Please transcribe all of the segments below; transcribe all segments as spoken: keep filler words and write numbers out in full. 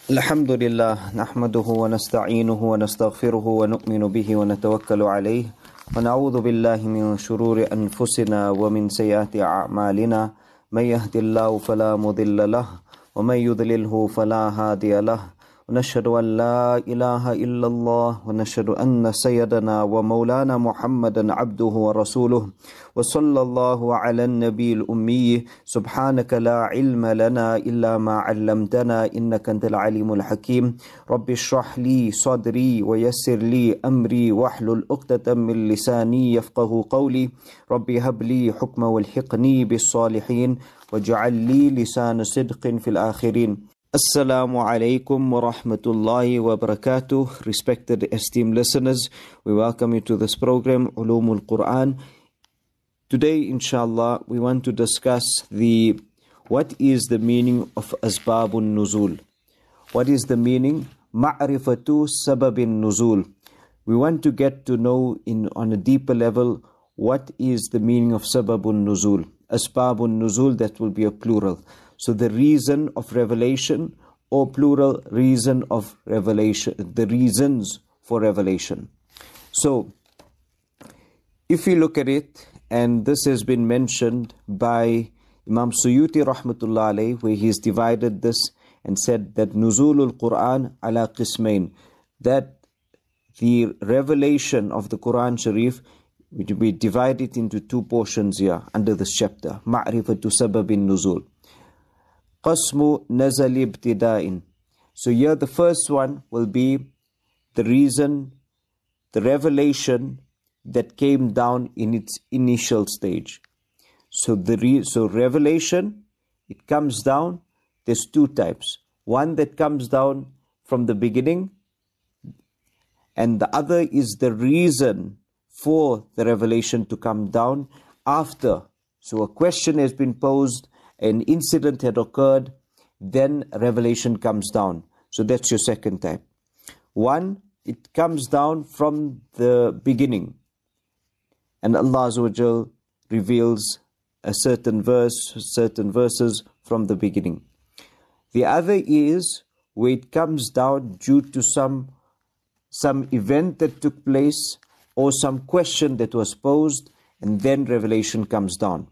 الحمد لله نحمده ونستعينه ونستغفره ونؤمن به ونتوكل عليه ونعوذ بالله من شرور أنفسنا ومن سيئات أعمالنا من يهد الله فلا مضل له ومن يضلله فلا هادي له ونشهد أن لا إله إلا الله ونشهد أن سيدنا ومولانا محمدا عبده ورسوله وصلى الله على النبي الأمي سبحانك لا علم لنا إلا ما علمتنا إنك أنت العليم الحكيم رب اشرح لي صدري ويسر لي أمري واحلل عقدة من لساني يفقه قولي رب هب لي حكما والحقني بالصالحين واجعل لي لسان صدق في الآخرين. Assalamu alaikum wa rahmatullahi wa barakatuh. Respected esteemed listeners, we welcome you to this program, Ulumul Quran. Today, inshallah, we want to discuss the what is the meaning of Asbabun Nuzul. What is the meaning? Ma'rifatu Sababin Nuzul. We want to get to know in on a deeper level what is the meaning of Sababun Nuzul. Asbabun Nuzul, that will be a plural. So the reason of revelation, or plural, reason of revelation, the reasons for revelation. So if we look at it, and this has been mentioned by Imam Suyuti rahmatullah alayh, where he's divided this and said that Nuzulul Quran ala qismain, that the revelation of the Quran Sharif, we divide it into two portions here under this chapter. Ma'rifatu sababin nuzul. Qasmu nazali ibtida'in. So here the first one will be the reason, the revelation that came down in its initial stage. So the re so revelation, it comes down, there's two types. One that comes down from the beginning, and the other is the reason for the revelation to come down after. So a question has been posed, an incident had occurred, then revelation comes down. So that's your second type. One, it comes down from the beginning, and Allah Azza wa Jal reveals a certain verse, certain verses from the beginning. The other is where it comes down due to some, some event that took place, or some question that was posed, and then revelation comes down.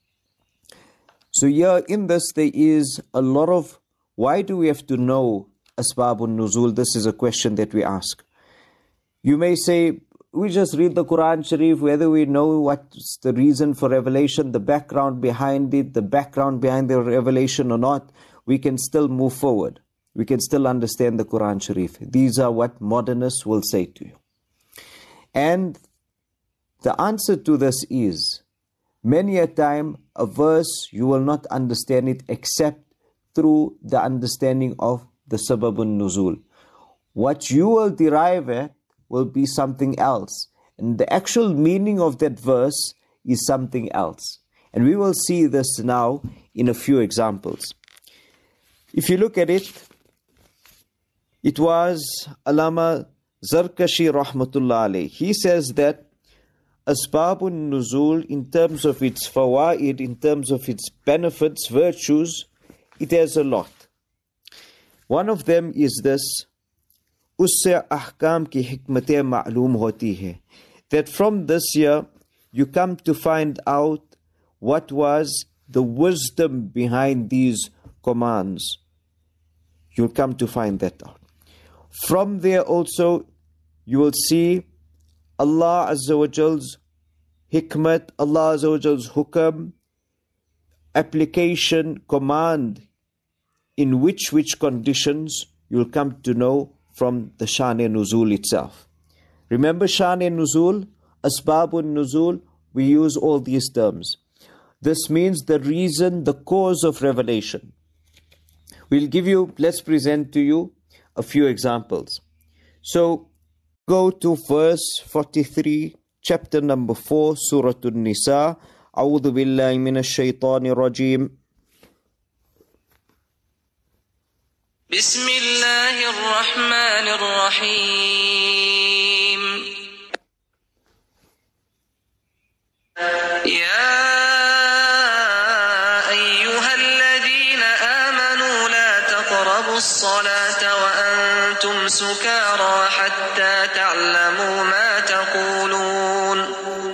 So here in this there is a lot of, why do we have to know Asbabun Nuzul? This is a question that we ask. You may say, we just read the Quran Sharif, whether we know what's the reason for revelation, the background behind it, the background behind the revelation or not, we can still move forward. We can still understand the Quran Sharif. These are what modernists will say to you. And the answer to this is, many a time, a verse, you will not understand it except through the understanding of the Sababun Nuzul. What you will derive at will be something else. And the actual meaning of that verse is something else. And we will see this now in a few examples. If you look at it, it was Allama Zarkashi rahmatullah alayh. He says that Asbabun Nuzul, in terms of its fawaid, in terms of its benefits, virtues, it has a lot. One of them is this, Usse ahkam ki hikmate ma'loom hoti hai. That from this year, you come to find out what was the wisdom behind these commands. You'll come to find that out. From there also, you will see Allah Azza wa Jal's hikmat, Allah Azza wa Jal's hukam, application, command, in which which conditions you'll come to know from the Shan-e Nuzul itself. Remember Shan-e Nuzul, Asbabun Nuzul, we use all these terms. This means the reason, the cause of revelation. We'll give you, let's present to you a few examples. So, go to verse forty-three, chapter number four, Surah An-Nisa. A'udhu billahi minash shaitanir rajim. Bismillahir Rahmanir Rahim. Ya ayyuhalladhina amanu la taqrabus salata وأنتم سكارى حتى تعلموا ما تقولون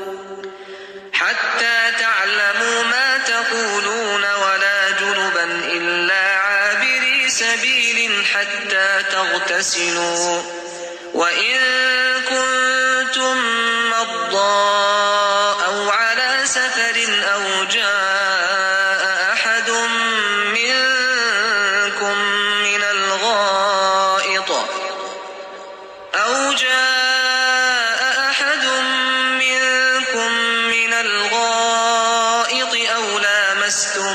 حتى تعلموا ما تقولون ولا جنبا إلا عابري سبيل حتى تغتسلوا وإن كنتم مرضى أو على سفر أو جاء أحد منكم من الغائط أو جاء أحد منكم من الغائط أو لامستم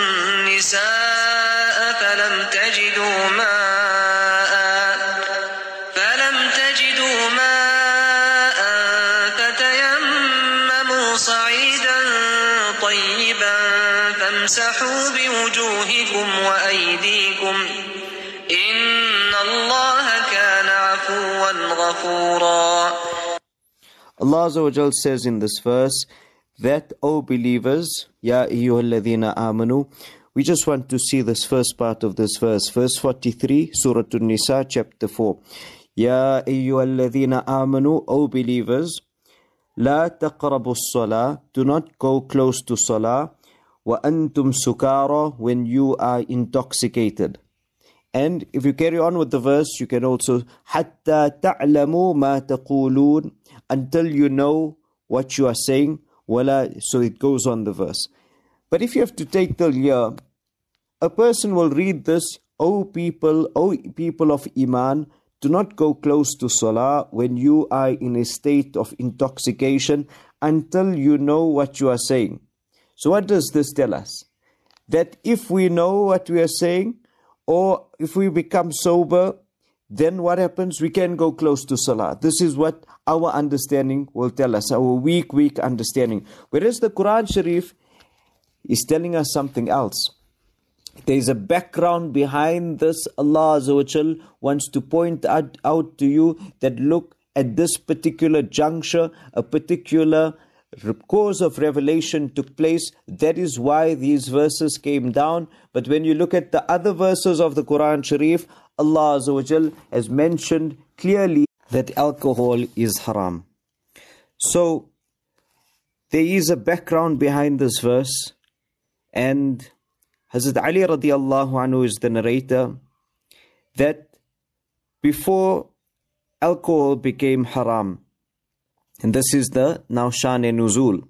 النساء فلم تجدوا ماء فلم تجدوا ماء فتيمموا صعيدا طيبا فامسحوا بوجوهكم وأيديكم إن الله كان عفوا غفورا. Allah Azza wa Jal says in this verse that, O believers, Ya ayyuhalladhina amanu, we just want to see this first part of this verse, verse forty-three, Surah An-Nisa, chapter four. Ya ayyuhalladhina amanu, O believers, La taqrabu as-salah, do not go close to salah, wa antum sukara, when you are intoxicated. And if you carry on with the verse, you can also حَتَّى تَعْلَمُوا مَا تَقُولُونَ, until you know what you are saying. وَلَا, so it goes on the verse. But if you have to take till here, a person will read this, O people, O people of Iman, do not go close to Salah when you are in a state of intoxication until you know what you are saying. So what does this tell us? That if we know what we are saying, or if we become sober, then what happens? We can go close to Salah. This is what our understanding will tell us, our weak, weak understanding. Whereas the Quran Sharif is telling us something else. There is a background behind this. Allah Azza wa Jal wants to point out, out to you that look, at this particular juncture, a particular cause of revelation took place. That is why these verses came down. But when you look at the other verses of the Quran Sharif, Allah Azza wa Jal has mentioned clearly that alcohol is haram. So there is a background behind this verse, and Hazrat Ali radiallahu anhu is the narrator, that before alcohol became haram, and this is the now Shan-e-Nuzul.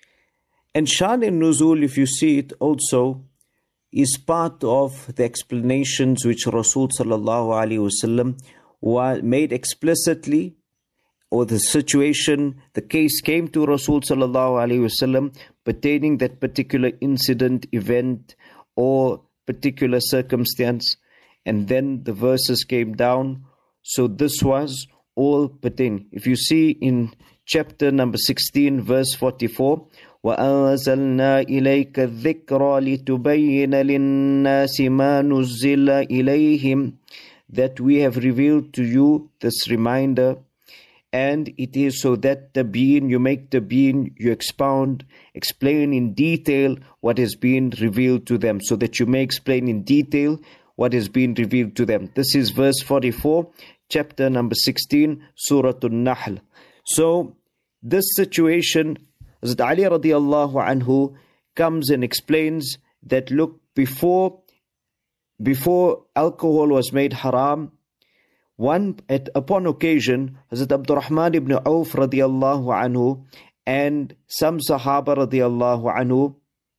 And Shan-e-Nuzul, if you see it also, is part of the explanations which Rasul sallallahu alaihi wasallam made explicitly, or the situation, the case came to Rasul sallallahu alaihi wasallam pertaining that particular incident, event, or particular circumstance, and then the verses came down. So this was all pertaining. If you see in chapter number sixteen, verse forty-four, وَأَنزَلْنَا إِلَيْكَ الذِّكْرَ لِتُبَيِّنَ لِلنَّاسِ مَا نُزِّلَ إِلَيْهِمْ, that we have revealed to you this reminder, and it is so that the being, you make the being, you expound, explain in detail what has been revealed to them, so that you may explain in detail what has been revealed to them. This is verse forty-four, chapter number sixteen, Surah An-Nahl. So this situation, Hazrat Ali radiallahu anhu comes and explains that look, before before alcohol was made haram, one at upon occasion, Hazrat Abdurrahman ibn Auf radiallahu anhu and some Sahaba radiallahu anhu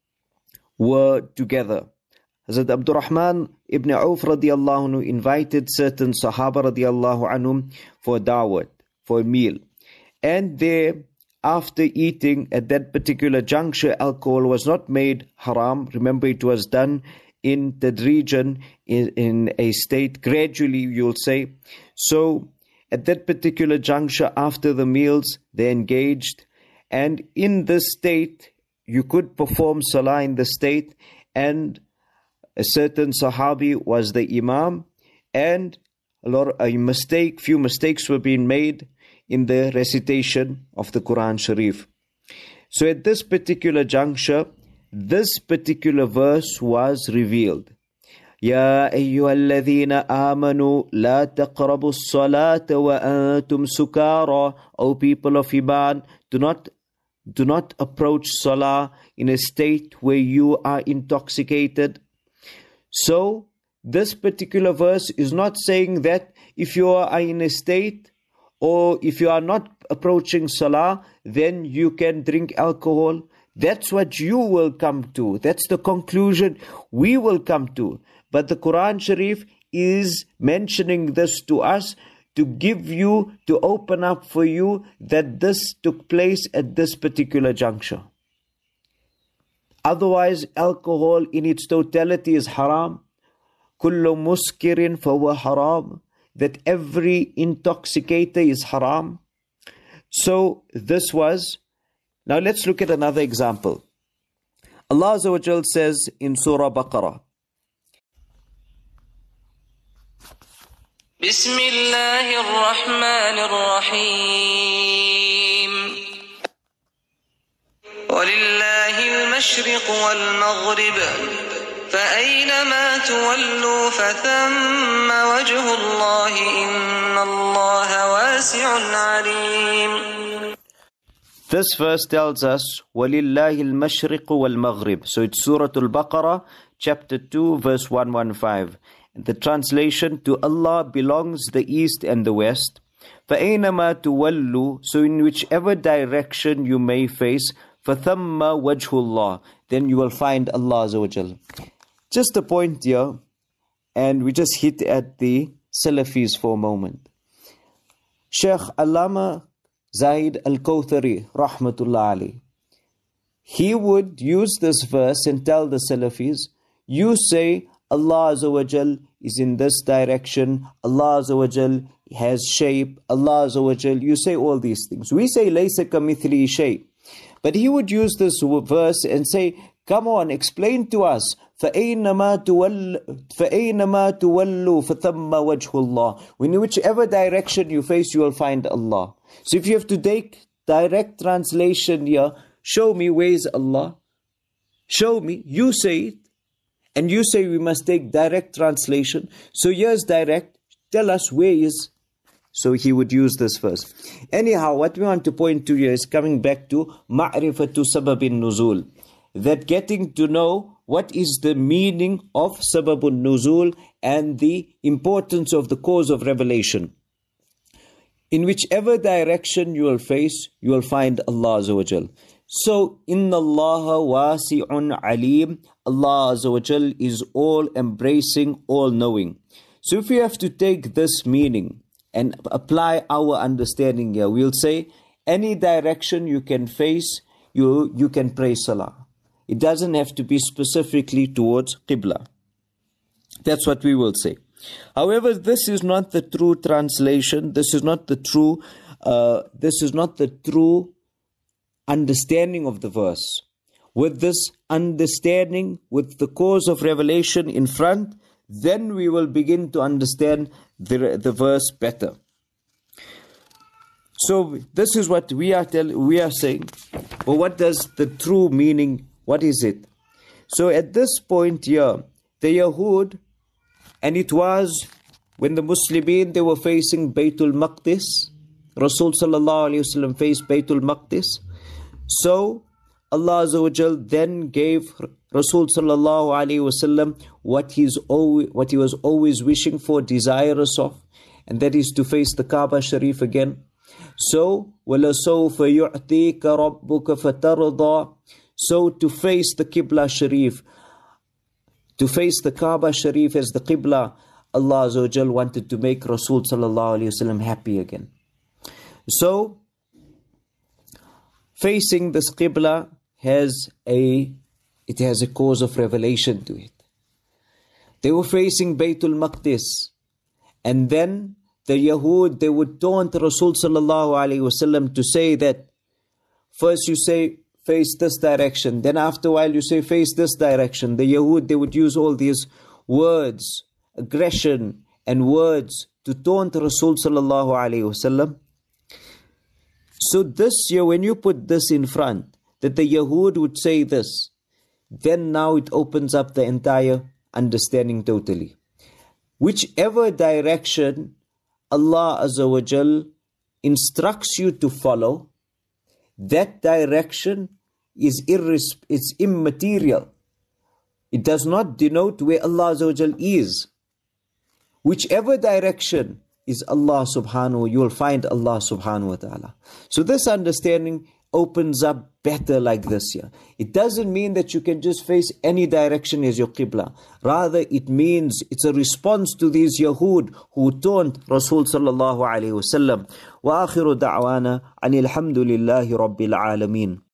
were together. Hazrat Abdurrahman ibn Auf radiallahu anhu invited certain Sahaba radiallahu anhum for a dawat, for a meal. And there, after eating at that particular juncture, alcohol was not made haram. Remember, it was done in that region, in, in a state, gradually you'll say. So at that particular juncture, after the meals, they engaged. And in this state, you could perform salah in the state, and a certain Sahabi was the Imam, and a lot of, a mistake, few mistakes were being made in the recitation of the Quran Sharif. So at this particular juncture, this particular verse was revealed. يا أيها الذين آمنوا لا تقربوا الصلاة وأنتم سكارى. O people of Iman, do not do not approach Salah in a state where you are intoxicated. So this particular verse is not saying that if you are in a state or if you are not approaching Salah, then you can drink alcohol. That's what you will come to. That's the conclusion we will come to. But the Quran Sharif is mentioning this to us to give you, to open up for you that this took place at this particular juncture. Otherwise, alcohol in its totality is haram. Kullu muskirin fahuwa haram. That every intoxicator is haram. So this was. Now let's look at another example. Allah Azza wa Jal says in Surah Baqarah, بسم الله الرحمن الرحيم ولله المشرق والمغرب فأينما تولوا فثم وجه الله إن الله واسع عليم. This verse tells us وَلِلَّهِ الْمَشْرِقُ وَالْمَغْرِبُ. So it's Surah Al-Baqarah, chapter two, verse one fifteen. The translation, to Allah belongs the east and the west. فَأَيْنَمَا تُوَلُّوا. So in whichever direction you may face, فَثَمَّ وَجْهُ اللَّهِ. Then you will find Allah Azza wa Jal. Just a point here, and we just hit at the Salafis for a moment. Shaykh Allama Zahid Al-Kawthari, rahmatullah alayhi, he would use this verse and tell the Salafis, you say Allah Azza wa Jal is in this direction, Allah Azza wa Jal has shape, Allah Azza wa Jal, you say all these things. We say laysa kamithli shay. But he would use this verse and say, come on, explain to us, فَأَيْنَمَا تُوَلُّوا فَثَمَّ وَجْهُ اللَّهِ. In whichever direction you face, you will find Allah. So if you have to take direct translation here, show me where is Allah. Show me, you say it. And you say we must take direct translation. So here's direct. Tell us where is. So he would use this verse. Anyhow, what we want to point to here is coming back to ma'rifatu sababin nuzul. That getting to know what is the meaning of sababun nuzul and the importance of the cause of revelation. In whichever direction you will face, you will find Allah Azza wa Jal. So, Inna Allaha wasi'un alim. Allah Azza wa Jal is all embracing, all knowing. So if we have to take this meaning and apply our understanding here, we'll say any direction you can face, you, you can pray salah. It doesn't have to be specifically towards Qibla. That's what we will say. However, this is not the true translation. This is not the true, uh, this is not the true understanding of the verse. With this understanding, with the cause of revelation in front, then we will begin to understand the, the verse better. So this is what we are tell, we are saying. But what does the true meaning, what is it? So at this point here, the Yahud, and it was when the Muslimin, they were facing Baytul Maqdis. Rasul sallallahu alayhi wa sallam faced Baytul Maqdis. So Allah Azza wa Jal then gave Rasul sallallahu alayhi wa sallam what he's always, what he was always wishing for, desirous of, and that is to face the Kaaba Sharif again. So وَلَسَوْفَ يُعْتِيكَ رَبُّكَ فَتَرْضَى. So to face the Qibla Sharif, to face the Kaaba Sharif as the Qibla, Allah Azza wa Jal wanted to make Rasul sallallahu alayhi wa sallam happy again. So facing this Qibla has a, it has a cause of revelation to it. They were facing Baytul Maqdis, and then the Yahud, they would taunt Rasul sallallahu alayhi wa sallam to say that first you say face this direction, then after a while you say face this direction. The Yahud, they would use all these words, aggression and words to taunt Rasul sallallahu alayhi wa sallam. So this year, when you put this in front, that the Yahud would say this, then now it opens up the entire understanding totally. Whichever direction Allah Azza wa Jal instructs you to follow, that direction is irres- it's immaterial. It does not denote where Allah Azza wa Jal is. Whichever direction is Allah subhanahu, you will find Allah subhanahu wa ta'ala. So this understanding opens up better like this here. It doesn't mean that you can just face any direction as your qibla. Rather, it means it's a response to these Yahud who taunt Rasul sallallahu alayhi wa sallam. Wa akhiru da'wana anil hamdulillahi rabbil alameen.